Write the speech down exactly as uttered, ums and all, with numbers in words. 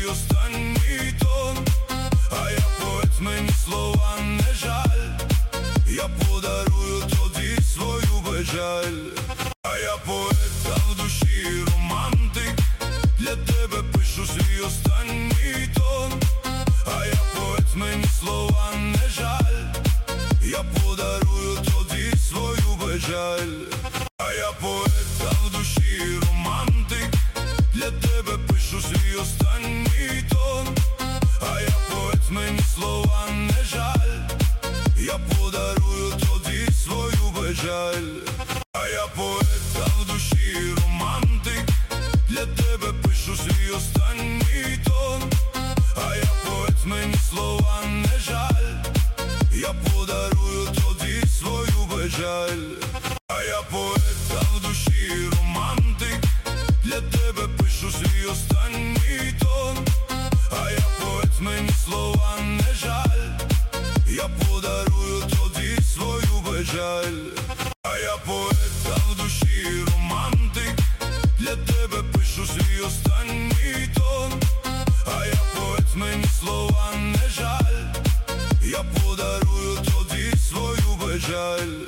останній тон. А я поет, мені слова не жаль. Я подарую тобі свою печаль. А я поет, а в душі романтик. Для тебе пишу свій останній тон. А я поет, мені слова не жаль. Я подарую тобі свою печаль. А я поет, а в душі романтик. Для тебе пишу свій останній тон. А я поет, мені слова не жаль. Я подарую тобі свою печаль. А я поет, а в душі романтик. Для тебе пишу свій останній тон. А я поет, мені слова не жаль. Я подарую тобі свою печаль. А я поет, а в душі романтик. Для тебе пишу свій останній тон. А я поет, мені слова не жаль. Я подарую тобі свою печаль. А я поет, а в душі романтик. Для тебе пишу свій останній тон. А я поет, мені слова не жаль. Я подарую тобі свою печаль.